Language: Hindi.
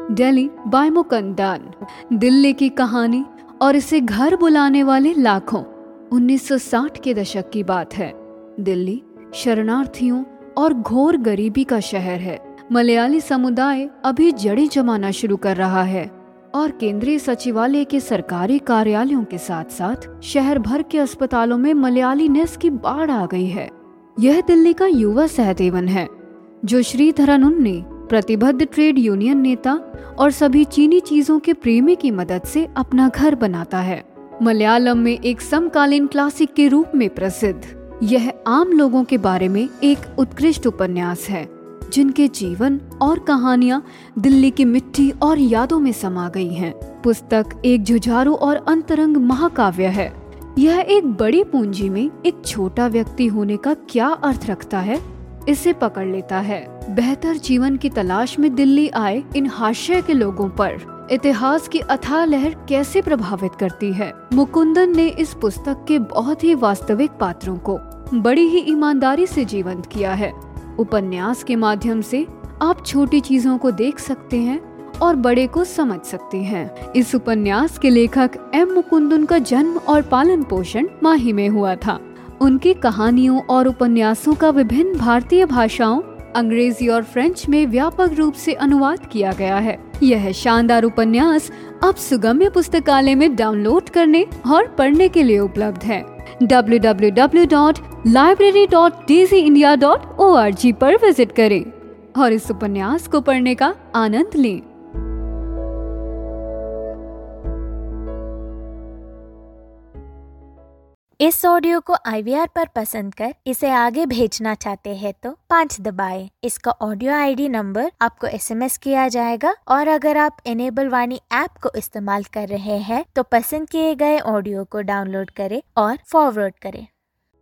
दिल्ली बाय मुकुंदन। दिल्ली की कहानी और इसे घर बुलाने वाले लाखों। 1960 के दशक की बात है। दिल्ली शरणार्थियों और घोर गरीबी का शहर है। मलयाली समुदाय अभी जड़ी जमाना शुरू कर रहा है और केंद्रीय सचिवालय के सरकारी कार्यालयों के साथ साथ शहर भर के अस्पतालों में मलयाली नेस की बाढ़ आ गई है। यह दिल्ली का युवा सहदेवन है जो श्रीधरन उन्नी, प्रतिबद्ध ट्रेड यूनियन नेता और सभी चीनी चीजों के प्रेमी की मदद से अपना घर बनाता है। मलयालम में एक समकालीन क्लासिक के रूप में प्रसिद्ध यह आम लोगों के बारे में एक उत्कृष्ट उपन्यास है जिनके जीवन और कहानियां दिल्ली की मिट्टी और यादों में समा गई हैं। पुस्तक एक जुझारू और अंतरंग महाकाव्य है। यह एक बड़ी पूंजी में एक छोटा व्यक्ति होने का क्या अर्थ रखता है इसे पकड़ लेता है। बेहतर जीवन की तलाश में दिल्ली आए इन हाशिए के लोगों पर इतिहास की अथाह लहर कैसे प्रभावित करती है। मुकुंदन ने इस पुस्तक के बहुत ही वास्तविक पात्रों को बड़ी ही ईमानदारी से जीवंत किया है। उपन्यास के माध्यम से आप छोटी चीजों को देख सकते हैं और बड़े को समझ सकते हैं। इस उपन्यास के लेखक एम मुकुंदन का जन्म और पालन पोषण माही में हुआ था। उनकी कहानियों और उपन्यासों का विभिन्न भारतीय भाषाओं अंग्रेजी और फ्रेंच में व्यापक रूप से अनुवाद किया गया है। यह शानदार उपन्यास अब सुगम्य पुस्तकालय में डाउनलोड करने और पढ़ने के लिए उपलब्ध है। www.library.dzindia.org पर विजिट करें और इस उपन्यास को पढ़ने का आनंद लें। इस ऑडियो को IVR पर पसंद कर इसे आगे भेजना चाहते हैं तो 5 दबाएं। इसका ऑडियो ID नंबर आपको SMS किया जाएगा और अगर आप इनेबल वाणी ऐप को इस्तेमाल कर रहे हैं तो पसंद किए गए ऑडियो को डाउनलोड करें और फॉरवर्ड करें।